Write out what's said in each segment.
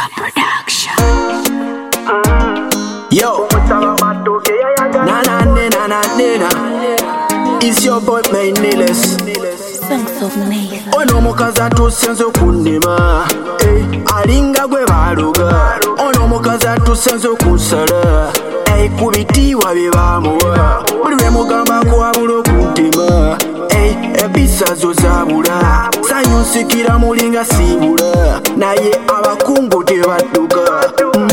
Production. Yo, na na na na na. It's your boy Main Niles. Songs of Nathan. Ono mukaza tusenzo kunima. Alinga gwe baluga. Ono mukaza tusenzo kusala. Kubitiwa bebamuwa. Buli lwe mugamba kwabula okuntima. Ebisazo zabula. Sanyusikira mulinga sibula. Naye abakungu tebadduka.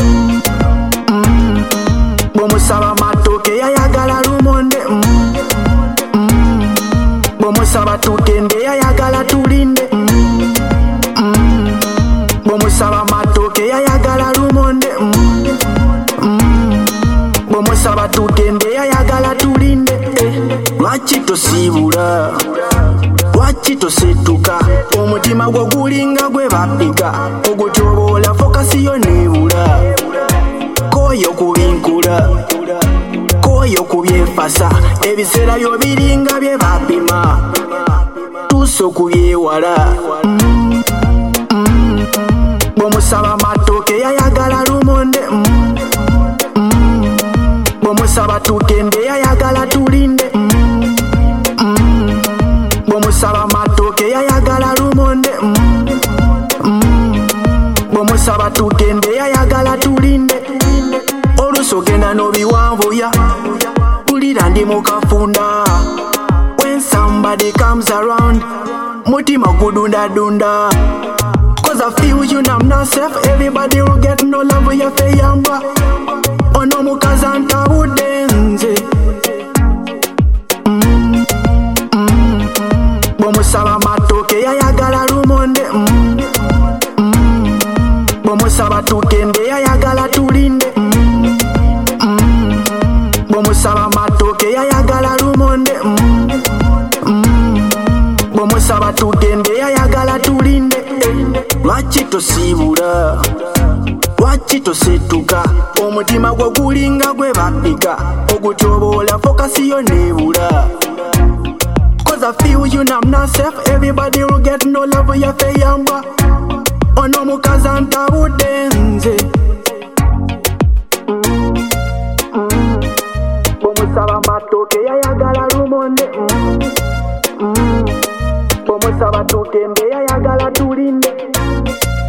Bomusaba matoke yayagala lumonde. Bomusaba tutende yayagala tulinde. Bomusaba matoke yayagala lumonde. Bomusaba tutende yayagala tulinde. Lwaki tosibula? Lwaki tosetuka? Omutima gwo gulinga gwe bapika. Ogutoboola fokasi yo nebula. Koyo kubinkula, koyo kubyefasa. Ebiseera byo biringa bye bapima. Tuso kubyewala. Bomusaba matoke yayagala lumonde. Bomusaba tutende yayagala tulinde. Bomusaba matoke yayagala lumonde. Bomusaba tutende yayagala tulinde. Olusogenda nobiwanvuya pulira ndi mukafunda. When somebody comes around mutima gudunda dunda. Cause I feel you now I'm not safe. Everybody will get no love ya feyamba. Ono mukaza ntabudenze. Bomusaba matoke yayagala lumonde. Bomusaba tutende yayagala tulinde. Bomusaba matoke yayagala lumonde. Bomusaba tutende yayagala tulinde. Lwaki tosibula? Lwaki tosetuka? Omutima gwo gulinga gwe bapika. Ogutoboola fokasi yo nebula. Cause I feel you now I'm not safe. Everybody will get no love ya feyamba. Ono mukaza ntabudenze. Bomusaba matoke yayagala lumonde. Bomusaba tutende yayagala tulinde.